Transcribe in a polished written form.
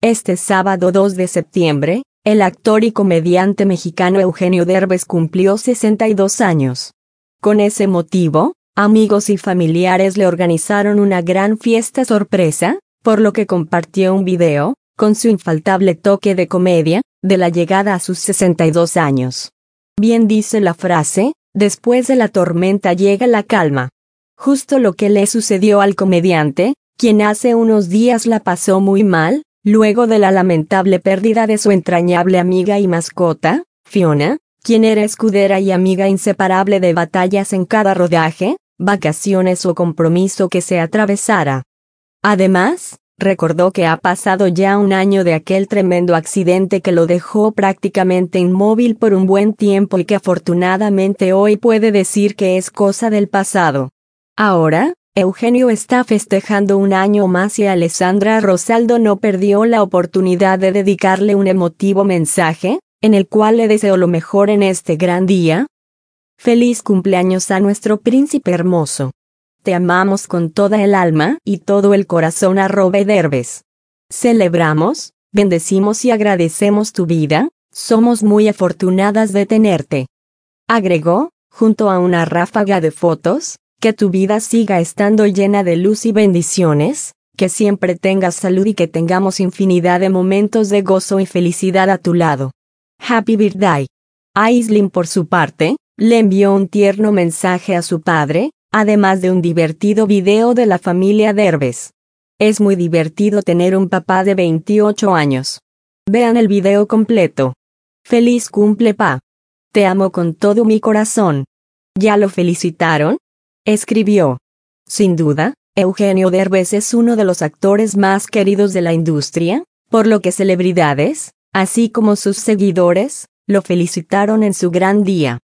Este sábado 2 de septiembre, el actor y comediante mexicano Eugenio Derbez cumplió 62 años. Con ese motivo, amigos y familiares le organizaron una gran fiesta sorpresa, por lo que compartió un video, con su infaltable toque de comedia, de la llegada a sus 62 años. Bien dice la frase, después de la tormenta llega la calma. Justo lo que le sucedió al comediante, quien hace unos días la pasó muy mal, luego de la lamentable pérdida de su entrañable amiga y mascota, Fiona, quien era escudera y amiga inseparable de batallas en cada rodaje, vacaciones o compromiso que se atravesara. Además, recordó que ha pasado ya un año de aquel tremendo accidente que lo dejó prácticamente inmóvil por un buen tiempo y que afortunadamente hoy puede decir que es cosa del pasado. Ahora, Eugenio está festejando un año más y Alessandra Rosaldo no perdió la oportunidad de dedicarle un emotivo mensaje, en el cual le deseo lo mejor en este gran día. Feliz cumpleaños a nuestro príncipe hermoso. Te amamos con toda el alma y todo el corazón @Derbez. Celebramos, bendecimos y agradecemos tu vida, somos muy afortunadas de tenerte. Agregó, junto a una ráfaga de fotos, que tu vida siga estando llena de luz y bendiciones, que siempre tengas salud y que tengamos infinidad de momentos de gozo y felicidad a tu lado. Happy birthday. Aislinn, por su parte, le envió un tierno mensaje a su padre, además de un divertido video de la familia Derbez. Es muy divertido tener un papá de 28 años. Vean el video completo. Feliz cumple, pa. Te amo con todo mi corazón. ¿Ya lo felicitaron? Escribió. Sin duda, Eugenio Derbez es uno de los actores más queridos de la industria, por lo que celebridades, así como sus seguidores, lo felicitaron en su gran día.